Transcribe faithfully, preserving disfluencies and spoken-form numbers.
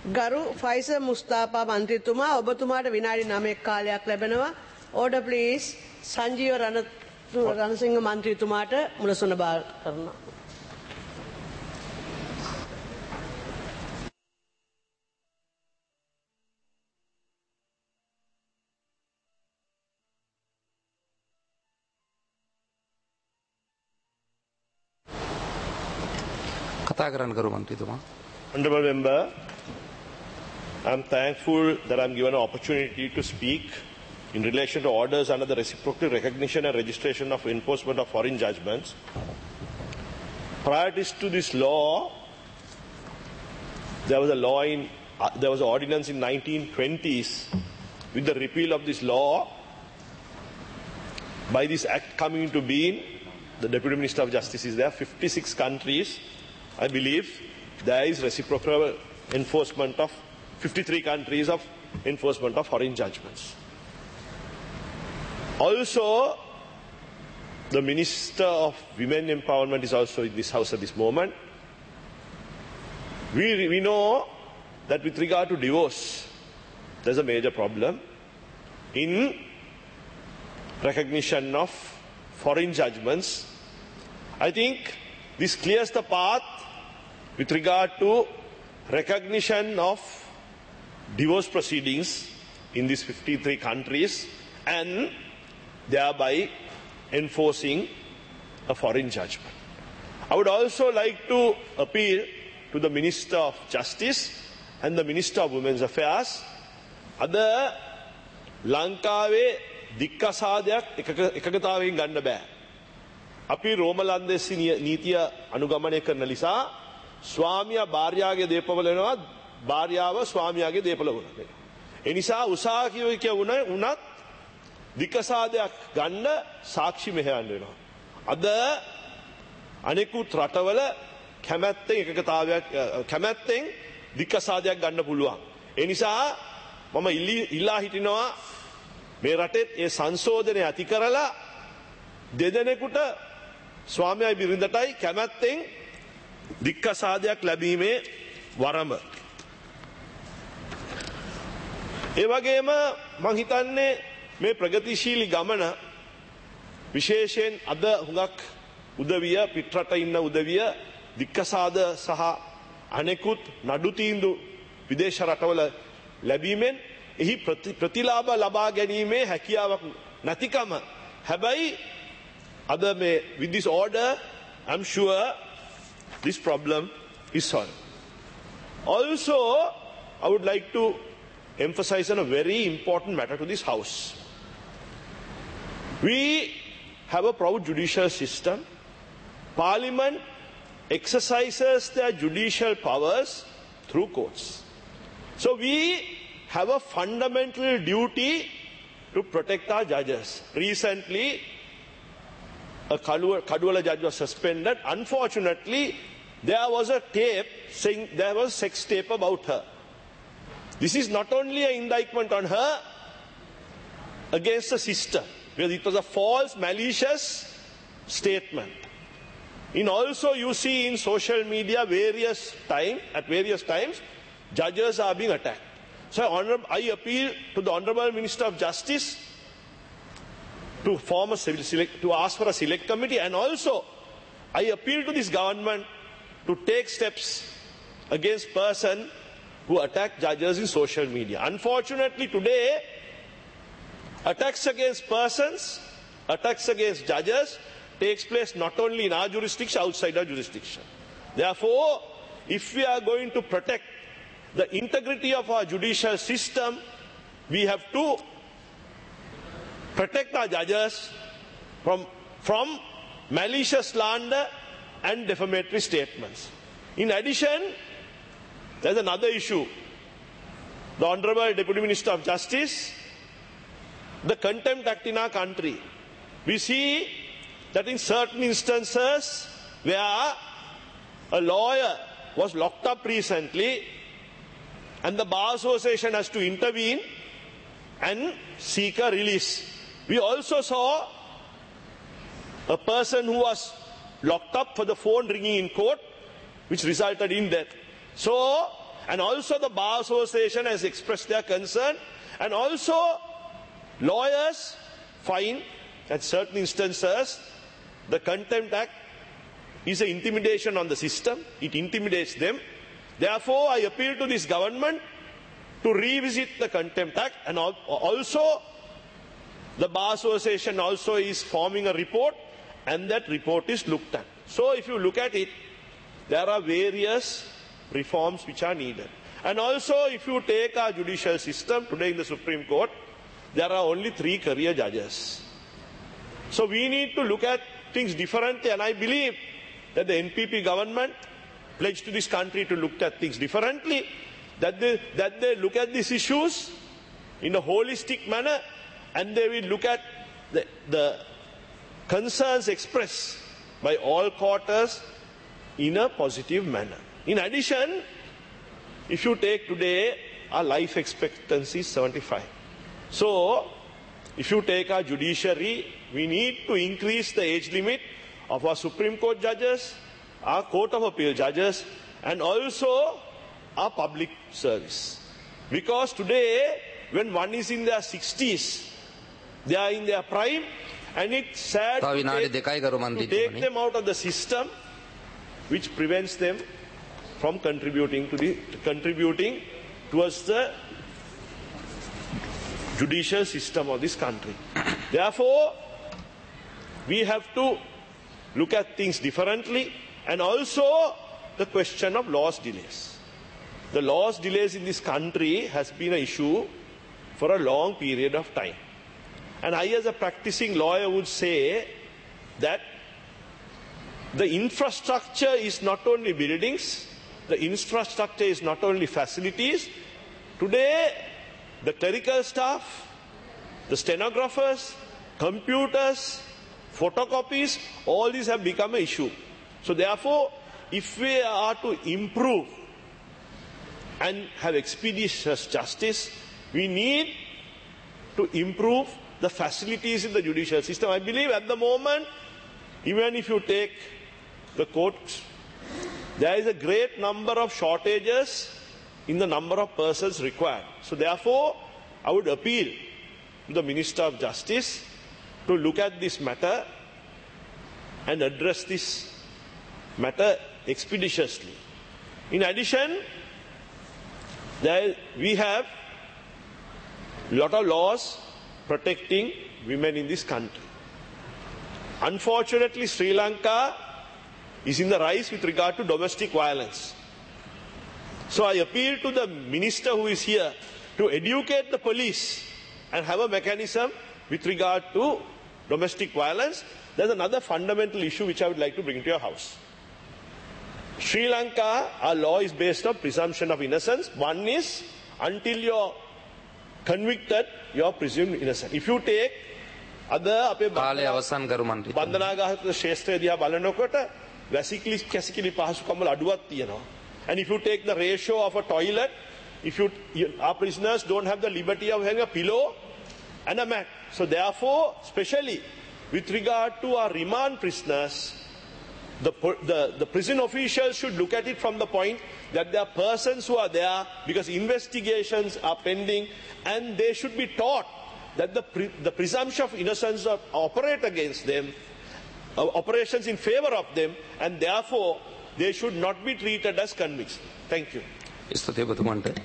ගරු ෆයිසර් මුස්තාපා මන්ත්‍රීතුමා ඔබතුමාට විනාඩි නවයක් කාලයක් ලැබෙනවා. Order please. සංජීව රණ රණසිංහ මන්ත්‍රීතුමාට මුලසුන බාර කරනවා. කතා කරන්න කරු මන්ත්‍රීතුමා. Honorable Member, I am thankful that I am given an opportunity to speak in relation to orders under the reciprocal recognition and registration of enforcement of foreign judgments. Prior to this law, there was a law in, uh, there was an ordinance in nineteen twenties. With the repeal of this law, by this act coming into being, the Deputy Minister of Justice is there, fifty-six countries, I believe, there is reciprocal enforcement of fifty-three countries of enforcement of foreign judgments. Also, the Minister of Women Empowerment is also in this house at this moment. We, we know that with regard to divorce, there's a major problem in recognition of foreign judgments. I think this clears the path with regard to recognition of divorce proceedings in these fifty-three countries and thereby enforcing a foreign judgment. I would also like to appeal to the Minister of Justice and the Minister of Women's Affairs. Ada Lankawe දික්කසාදයක් එකගතාවයෙන් ගන්න බෑ. අපි රෝමලන්දේසි නීතිය අනුගමනය කරන නිසා ස්වාමියා භාර්යාගේ දේපවල වෙනවා, භාර්යාව ස්වාමියාගේ දේපල වෙනවා. ඒ නිසා උසාවිය කියවුණ උනත් දික්කසාදයක් ගන්න සාක්ෂි මෙහෙයන්න වෙනවා. අද අනෙකුත් රටවල කැමැත්තෙන් එකගතාවයක් කැමැත්තෙන් දික්කසාදයක් ගන්න පුළුවන්. ඒ නිසා මම ඉල්ලා හිටිනවා මේ රටෙත් ඒ සංශෝධනය ඇති කරලා දෙදෙනෙකුට ස්වාමියායි බිරිඳටයි කැමැත්තෙන් දික්කසාදයක් ලැබීමේ වරම. ඒ වගේම මං හිතන්නේ මේ ප්‍රගතිශීලී ගමන විශේෂයෙන් අද හුඟක් උදවිය පිටරට ඉන්න උදවිය දික්කසාද සහ අනෙකුත් නඩු තීන්දුව විදේශ රටවල ලැබීමෙන් එහි ප්‍රතිලාභ ලබා ගැනීමේ හැකියාවක් නැතිකම. හැබැයි අද මේ with this order I'm sure this problem is solved. Also, I would like to emphasize on a very important matter to this house. We have a proud judicial system. Parliament exercises their judicial powers through courts. So we have a fundamental duty to protect our judges. Recently, a Kaduwala judge was suspended. Unfortunately, there was a tape saying there was sex tape about her. This is not only an indictment on her against the system, because it was a false, malicious statement. In also you see in social media various time, at various times, judges are being attacked. So I appeal to the Honourable Minister of Justice to form a select, to ask for a select committee, and also I appeal to this government to take steps against person who attack judges in social media. Unfortunately today, attacks against persons, attacks against judges takes place not only in our jurisdiction, outside our jurisdiction. Therefore, if we are going to protect the integrity of our judicial system, we have to protect our judges from, from malicious slander and defamatory statements. In addition, there's another issue. The Honourable Deputy Minister of Justice, the Contempt Act in our country. We see that in certain instances where a lawyer was locked up recently, and the Bar Association has to intervene and seek a release. We also saw a person who was locked up for the phone ringing in court, which resulted in death. So, And also the Bar Association has expressed their concern. And also lawyers find at certain instances the Contempt Act is an intimidation on the system. It intimidates them. Therefore, I appeal to this government to revisit the Contempt Act, and also the Bar Association also is forming a report, and that report is looked at. So if you look at it, there are various reforms which are needed. And also if you take our judicial system, today in the Supreme Court, there are only three career judges. So we need to look at things differently, and I believe that the N P P government pledged to this country to look at things differently, that they, that they look at these issues in a holistic manner, and they will look at the, the concerns expressed by all quarters in a positive manner. In addition, if you take today, our life expectancy is seventy-five. So, if you take our judiciary, we need to increase the age limit of our Supreme Court judges, our Court of Appeal judges, and also our public service. Because today, when one is in their sixties, they are in their prime, and it's sad to take, to take them out of the system, which prevents them from contributing to the contributing towards the judicial system of this country. Therefore, we have to look at things differently, and also the question of laws delays. The laws delays in this country has been an issue for a long period of time. And I, as a practicing lawyer, would say that the infrastructure is not only buildings, the infrastructure is not only facilities. Today, the clerical staff, the stenographers, computers, photocopies, all these have become an issue. So therefore, if we are to improve and have expeditious justice, we need to improve the facilities in the judicial system. I believe at the moment, even if you take the courts, there is a great number of shortages in the number of persons required. So therefore, I would appeal to the Minister of Justice to look at this matter and address this matter expeditiously. In addition, there, we have a lot of laws protecting women in this country. Unfortunately, Sri Lanka is in the rise with regard to domestic violence. So I appeal to the minister who is here to educate the police and have a mechanism with regard to domestic violence. There's another fundamental issue which I would like to bring to your house. Sri Lanka, our law is based on presumption of innocence. One is, until you're convicted, you're presumed innocent. If you take other bandhanaගත ශේෂ්ත්‍රය දිහා බලනකොට වැසිකිලි කැසිකිලි පහසුකම් වල අඩුවක් තියෙනවා. And if you take the ratio of a toilet, if you, you our prisoners don't have the liberty of having a pillow and a mat. So therefore, especially with regard to our remand prisoners, the, the, the prison officials should look at it from the point that there are persons who are there because investigations are pending, and they should be taught that the, pre, the presumption of innocence are operate against them, uh, operations in favor of them, and therefore they should not be treated as convicts. Thank you.